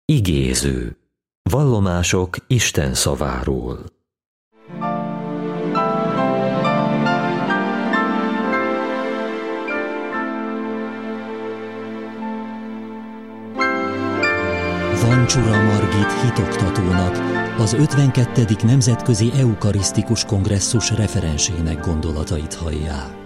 Igéző. Vallomások Isten szaváról. Vancsura Margit hitoktatónak, az 52. Nemzetközi Eukarisztikus Kongresszus referensének gondolatait hallják.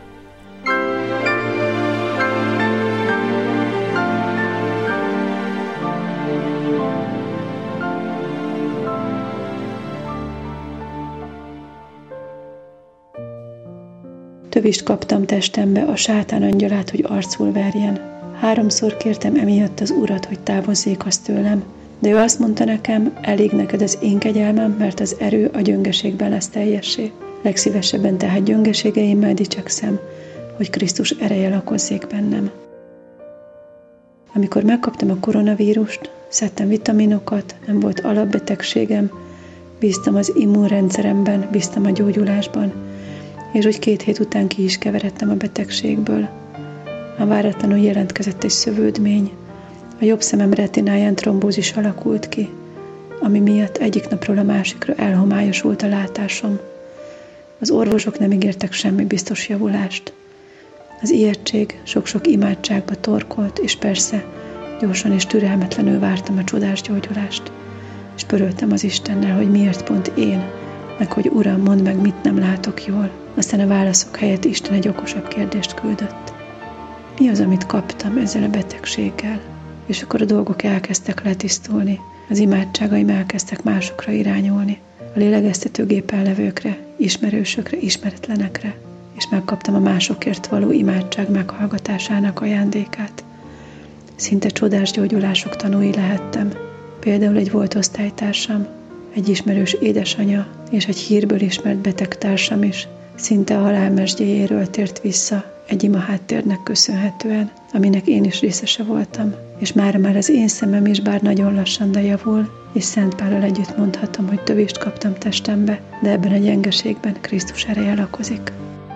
Tövist kaptam testembe, a sátán angyalát, hogy arcul verjen. 3-szor kértem emiatt az Urat, hogy távozzék azt tőlem. De ő azt mondta nekem, elég neked az én kegyelmem, mert az erő a gyöngeségben lesz teljessé. Legszívesebben tehát gyöngeségeimmel dicsekszem, hogy Krisztus ereje lakozzék bennem. Amikor megkaptam a koronavírust, szedtem vitaminokat, nem volt alapbetegségem, bíztam az immunrendszeremben, bíztam a gyógyulásban, és úgy 2 hét után ki is keveredtem a betegségből. Már váratlanul jelentkezett egy szövődmény, a jobb szemem retináján trombózis alakult ki, ami miatt egyik napról a másikra elhomályosult a látásom. Az orvosok nem ígértek semmi biztos javulást. Az ijegység sok-sok imádságba torkolt, és persze gyorsan és türelmetlenül vártam a csodás gyógyulást, és pöröltem az Istennel, hogy miért pont én, meg hogy Uram, mondd meg, mit nem látok jól. Aztán a válaszok helyett Isten egy okosabb kérdést küldött. Mi az, amit kaptam ezzel a betegséggel? És akkor a dolgok elkezdtek letisztulni, az imádságaim elkezdtek másokra irányulni, a lélegeztetőgépen levőkre, ismerősökre, ismeretlenekre, és megkaptam a másokért való imádság meghallgatásának ajándékát. Szinte csodás gyógyulások tanúi lehettem. Például egy volt osztálytársam, egy ismerős édesanya és egy hírből ismert betegtársam is szinte a halál mesdjéjéről tért vissza egy ima háttérnek köszönhetően, aminek én is részese voltam, és mára már az én szemem is bár nagyon lassan, de javul, és Szent Pállal együtt mondhatom, hogy tövést kaptam testembe, de ebben a gyengeségben Krisztus ereje lakozik.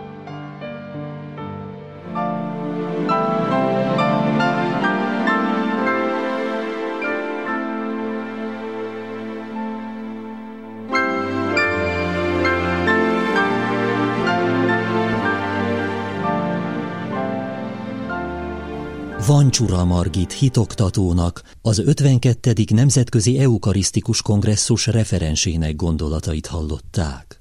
Vancsura Margit hitoktatónak, az 52. Nemzetközi Eukarisztikus Kongresszus referensének gondolatait hallották.